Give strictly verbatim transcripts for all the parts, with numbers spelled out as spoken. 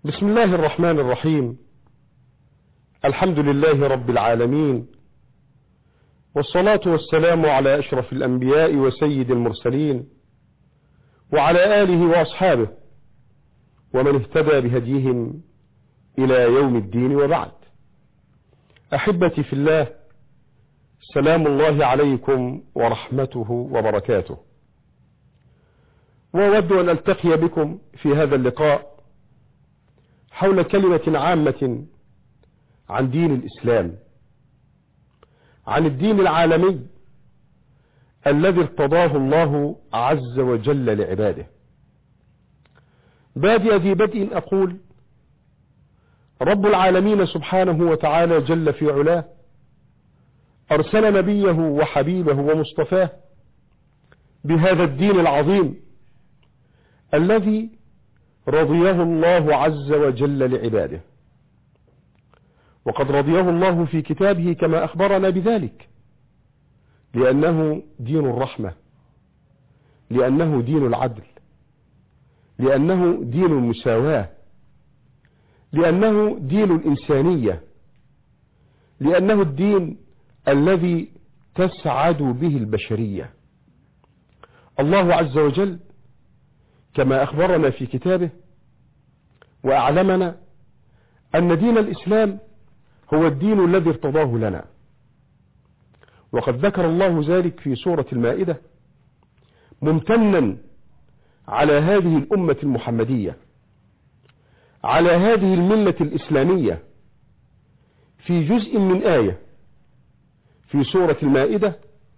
بسم الله الرحمن الرحيم. الحمد لله رب العالمين، والصلاة والسلام على أشرف الأنبياء وسيد المرسلين، وعلى آله وأصحابه ومن اهتدى بهديهم إلى يوم الدين، وبعد. أحبتي في الله، سلام الله عليكم ورحمته وبركاته. وأود أن ألتقي بكم في هذا اللقاء حول كلمة عامة عن دين الإسلام، عن الدين العالمي الذي ارتضاه الله عز وجل لعباده. بادئ ذي بدء أقول: رب العالمين سبحانه وتعالى جل في علاه أرسل نبيه وحبيبه ومصطفاه بهذا الدين العظيم الذي رضيه الله عز وجل لعباده، وقد رضيه الله في كتابه كما أخبرنا بذلك، لأنه دين الرحمة، لأنه دين العدل، لأنه دين المساواة، لأنه دين الإنسانية، لأنه الدين الذي تسعد به البشرية. الله عز وجل كما أخبرنا في كتابه وأعلمنا أن دين الإسلام هو الدين الذي ارتضاه لنا، وقد ذكر الله ذلك في سورة المائدة ممتنا على هذه الأمة المحمدية، على هذه الملة الإسلامية، في جزء من آية في سورة المائدة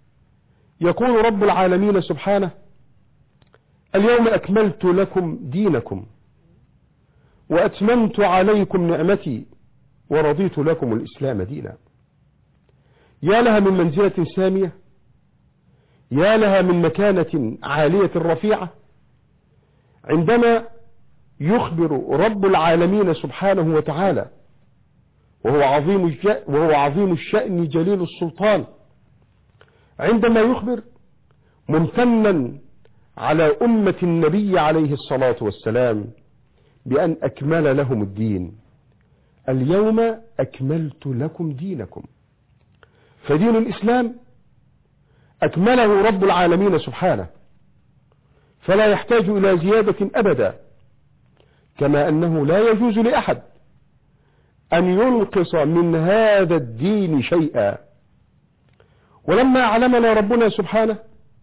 يقول رب العالمين سبحانه: اليوم أكملت لكم دينكم وأتممت عليكم نعمتي ورضيت لكم الإسلام دينا. يا لها من منزلة سامية، يا لها من مكانة عالية رفيعة، عندما يخبر رب العالمين سبحانه وتعالى وهو عظيم وهو عظيم الشأن جليل السلطان، عندما يخبر ممتنا على أمة النبي عليه الصلاة والسلام بأن أكمل لهم الدين. اليوم أكملت لكم دينكم، فدين الإسلام أكمله رب العالمين سبحانه، فلا يحتاج إلى زيادة أبدا، كما أنه لا يجوز لأحد أن ينقص من هذا الدين شيئا. ولما علمنا ربنا سبحانه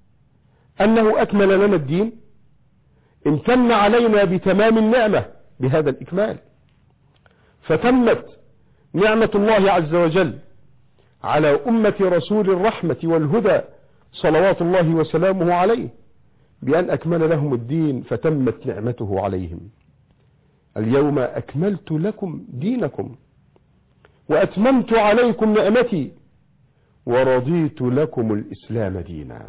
أنه أكمل لنا الدين، امتن علينا بتمام النعمة بهذا الإكمال، فتمت نعمة الله عز وجل على أمة رسول الرحمة والهدى صلوات الله وسلامه عليه بأن أكمل لهم الدين، فتمت نعمته عليهم. اليوم أكملت لكم دينكم وأتممت عليكم نعمتي ورضيت لكم الإسلام دينا.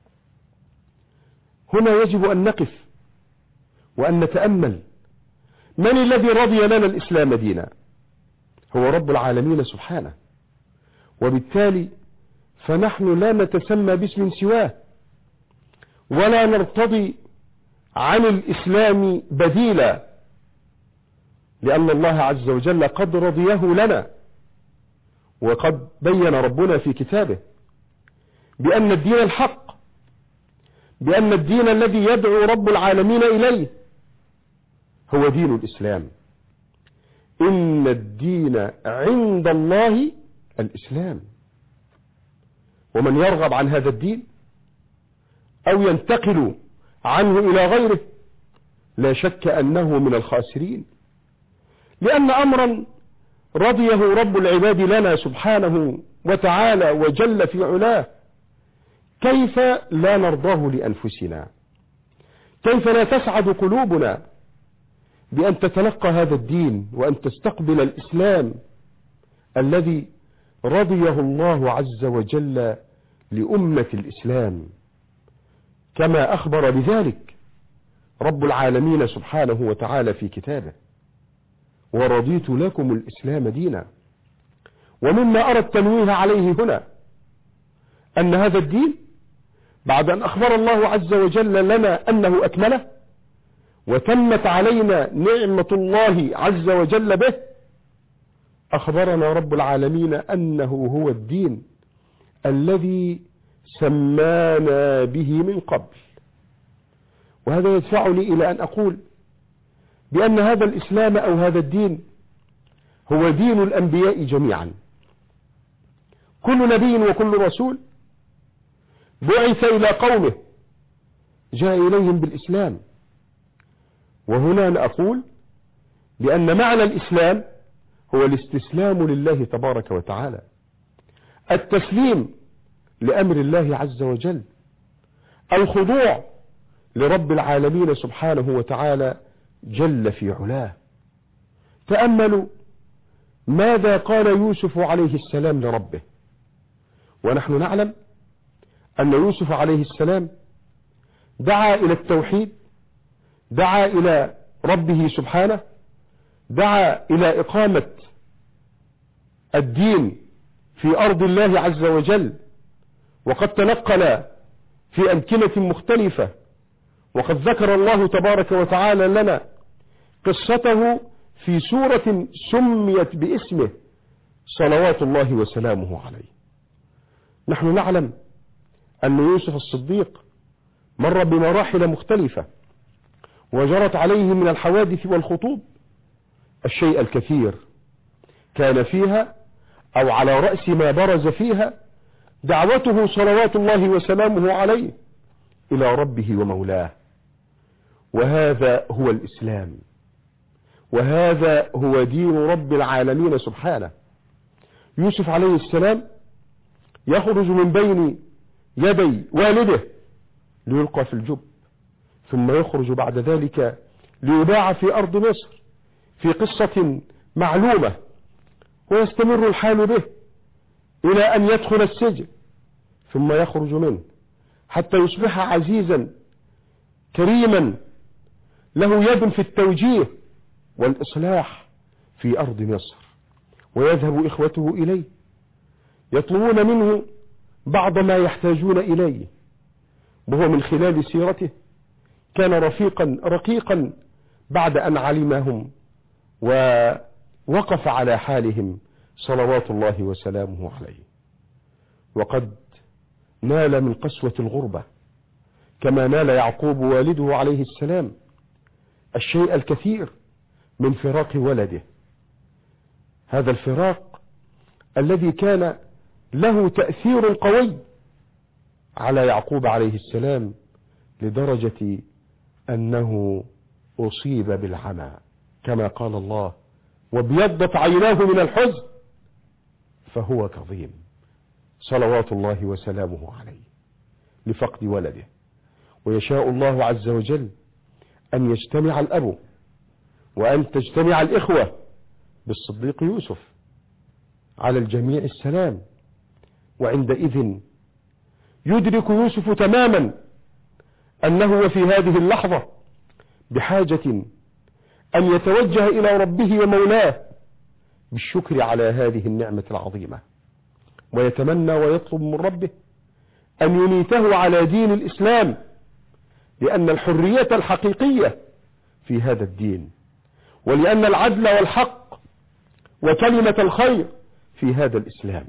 هنا يجب أن نقف وأن نتأمل من الذي رضي لنا الإسلام دينا؟ هو رب العالمين سبحانه، وبالتالي فنحن لا نتسمى باسم سواه، ولا نرتضي عن الإسلام بديلا، لأن الله عز وجل قد رضيه لنا، وقد بين ربنا في كتابه بأن الدين الحق، بأن الدين الذي يدعو رب العالمين إليه هو دين الإسلام. إن الدين عند الله الإسلام، ومن يرغب عن هذا الدين أو ينتقل عنه إلى غيره لا شك أنه من الخاسرين، لأن أمرا رضيه رب العباد لنا سبحانه وتعالى وجل في علاه، كيف لا نرضاه لأنفسنا؟ كيف لا تسعد قلوبنا بأن تتلقى هذا الدين وأن تستقبل الإسلام الذي رضيه الله عز وجل لأمة الإسلام، كما أخبر بذلك رب العالمين سبحانه وتعالى في كتابه: ورضيت لكم الإسلام دينا. ومما أرى التنويه عليه هنا أن هذا الدين بعد أن أخبر الله عز وجل لنا أنه أكمله، وتمت علينا نعمة الله عز وجل به، أخبرنا رب العالمين أنه هو الدين الذي سمانا به من قبل. وهذا يدفعني إلى أن أقول بأن هذا الإسلام أو هذا الدين هو دين الأنبياء جميعا. كل نبي وكل رسول بعث إلى قومه جاء إليهم بالإسلام. وهنا نقول بأن معنى الإسلام هو الاستسلام لله تبارك وتعالى، التسليم لأمر الله عز وجل، الخضوع لرب العالمين سبحانه وتعالى جل في علاه. تأملوا ماذا قال يوسف عليه السلام لربه، ونحن نعلم أن يوسف عليه السلام دعا إلى التوحيد، دعا إلى ربه سبحانه، دعا إلى إقامة الدين في أرض الله عز وجل، وقد تنقل في أمكنة مختلفة، وقد ذكر الله تبارك وتعالى لنا قصته في سورة سميت باسمه صلوات الله وسلامه عليه. نحن نعلم أن يوسف الصديق مر بمراحل مختلفة وجرت عليه من الحوادث والخطوب الشيء الكثير، كان فيها أو على رأس ما برز فيها دعوته صلوات الله وسلامه عليه إلى ربه ومولاه. وهذا هو الإسلام، وهذا هو دين رب العالمين سبحانه. يوسف عليه السلام يخرج من بين يدي والده ليلقى في الجب، ثم يخرج بعد ذلك ليباع في أرض مصر في قصة معلومة، ويستمر الحال به إلى أن يدخل السجن ثم يخرج منه حتى يصبح عزيزا كريما له يد في التوجيه والإصلاح في أرض مصر. ويذهب إخوته إليه يطلبون منه بعض ما يحتاجون إليه، وهو من خلال سيرته كان رفيقا رقيقا بعد أن علمهم ووقف على حالهم صلوات الله وسلامه عليه. وقد نال من قسوة الغربة كما نال يعقوب والده عليه السلام الشيء الكثير من فراق ولده، هذا الفراق الذي كان له تأثير قوي على يعقوب عليه السلام لدرجة أنه أصيب بالعمى كما قال الله: وابيضت عيناه من الحزن فهو كظيم، صلوات الله وسلامه عليه، لفقد ولده. ويشاء الله عز وجل أن يجتمع الأب وأن تجتمع الإخوة بالصديق يوسف على الجميع السلام، وعندئذ يدرك يوسف تماما أنه في هذه اللحظة بحاجة أن يتوجه إلى ربه ومولاه بالشكر على هذه النعمة العظيمة، ويتمنى ويطلب من ربه أن يميته على دين الإسلام، لأن الحرية الحقيقية في هذا الدين، ولأن العدل والحق وكلمة الخير في هذا الإسلام.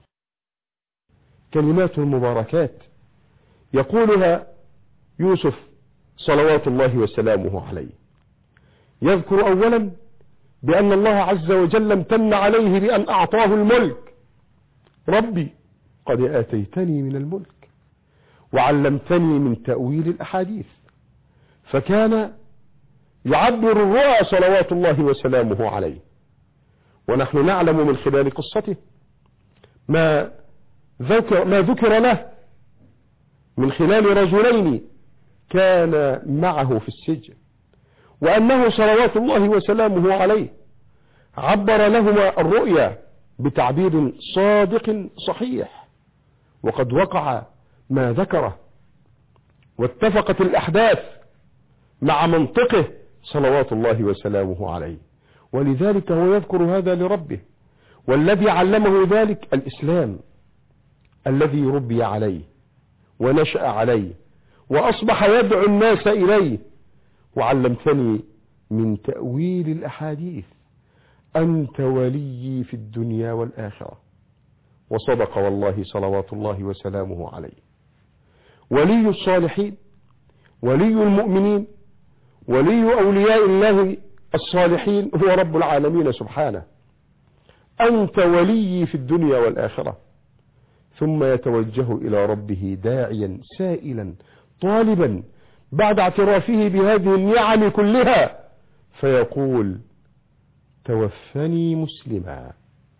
كلمات مباركات يقولها يوسف صلوات الله وسلامه عليه. يذكر أولا بأن الله عز وجل امتن عليه بأن أعطاه الملك: ربي قد آتيتني من الملك وعلمتني من تأويل الأحاديث. فكان يعبر الرؤى صلوات الله وسلامه عليه. ونحن نعلم من خلال قصته ما ذكر, ما ذكر له من خلال رجلين كان معه في السجن، وأنه صلوات الله وسلامه عليه عبر لهما الرؤيا بتعبير صادق صحيح، وقد وقع ما ذكره واتفقت الأحداث مع منطقه صلوات الله وسلامه عليه. ولذلك هو يذكر هذا لربه، والذي علمه ذلك الإسلام الذي ربي عليه ونشأ عليه، وأصبح يدعو الناس إليه وعلمتني من تأويل الأحاديث، أنت ولي في الدنيا والآخرة. وصدق والله صلوات الله وسلامه عليه. ولي الصالحين، ولي المؤمنين، ولي أولياء الله الصالحين هو رب العالمين سبحانه. أنت ولي في الدنيا والآخرة. ثم يتوجه إلى ربه داعيا سائلا طالبا بعد اعترافه بهذه النعم كلها، فيقول توفني مسلما،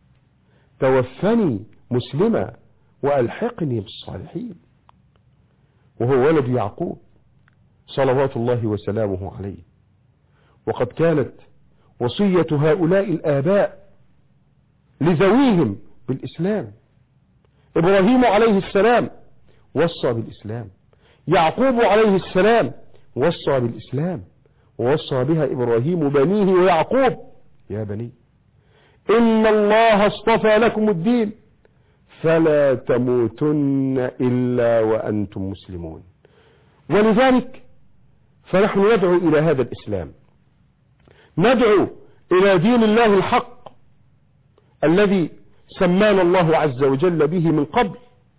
توفني مسلما وألحقني بالصالحين. وهو ولد يعقوب صلوات الله وسلامه عليه. وقد كانت وصية هؤلاء الآباء لذويهم بالإسلام. إبراهيم عليه السلام وصى بالإسلام، يعقوب عليه السلام وصى بالإسلام، ووصى بها إبراهيم بنيه ويعقوب: يا بني إن الله اصطفى لكم الدين فلا تموتن إلا وأنتم مسلمون. ولذلك فنحن ندعو إلى هذا الإسلام، ندعو إلى دين الله الحق الذي سمانا الله عز وجل به من قبل.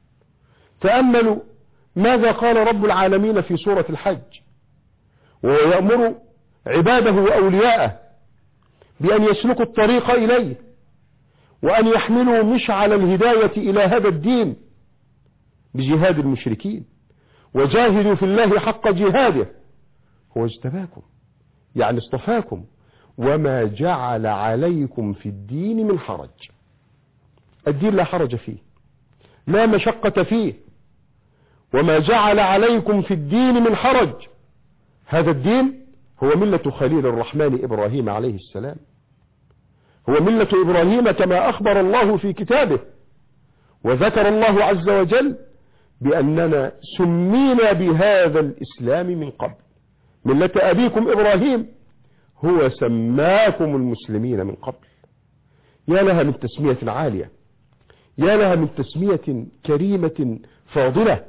تأملوا ماذا قال رب العالمين في سورة الحج، وهو يأمر عباده وأولياءه بأن يسلكوا الطريق إليه، وأن يحملوا مشعل الهداية إلى هذا الدين بجهاد المشركين. وجاهدوا في الله حق جهاده، هو اجتباكم يعني اصطفاكم، وما جعل عليكم في الدين من حرج. الدين لا حرج فيه، لا مشقة فيه. وما جعل عليكم في الدين من حرج، هذا الدين هو ملة خليل الرحمن إبراهيم عليه السلام، هو ملة إبراهيم كما أخبر الله في كتابه. وذكر الله عز وجل بأننا سمينا بهذا الإسلام من قبل، ملة أبيكم إبراهيم هو سماكم المسلمين من قبل. يا لها من تسمية عالية، يا لها من تسمية كريمة فاضلة.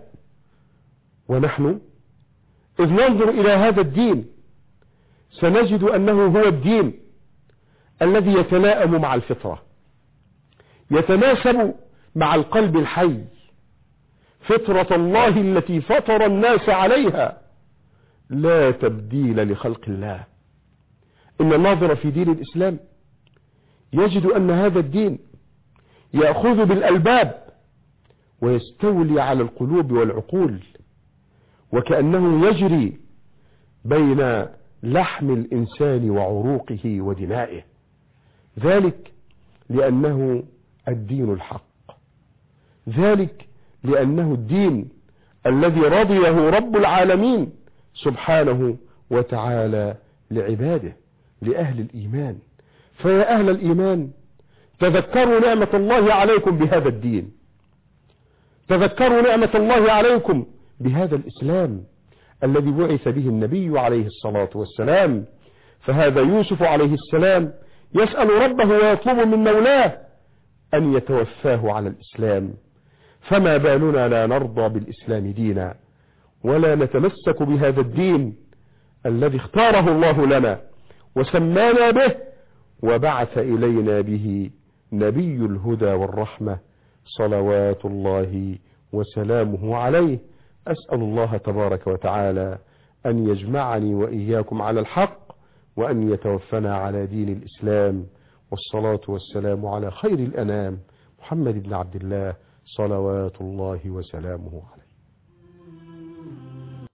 ونحن إذ ننظر إلى هذا الدين سنجد أنه هو الدين الذي يتلائم مع الفطرة، يتناسب مع القلب الحي، فطرة الله التي فطر الناس عليها، لا تبديل لخلق الله. إن الناظر في دين الإسلام يجد أن هذا الدين يأخذ بالألباب ويستولي على القلوب والعقول، وكأنه يجري بين لحم الإنسان وعروقه ودمائه. ذلك لأنه الدين الحق، ذلك لأنه الدين الذي رضيه رب العالمين سبحانه وتعالى لعباده، لأهل الإيمان. فيا أهل الإيمان تذكروا نعمة الله عليكم بهذا الدين، تذكروا نعمة الله عليكم بهذا الإسلام الذي بعث به النبي عليه الصلاة والسلام. فهذا يوسف عليه السلام يسأل ربه ويطلب من مولاه أن يتوفاه على الإسلام. فما بالنا لا نرضى بالإسلام دينا ولا نتمسك بهذا الدين الذي اختاره الله لنا وسمانا به وبعث إلينا به نبي الهدى والرحمة صلوات الله وسلامه عليه. أسأل الله تبارك وتعالى أن يجمعني وإياكم على الحق، وأن يتوفنا على دين الإسلام. والصلاة والسلام على خير الأنام محمد بن عبد الله صلوات الله وسلامه عليه.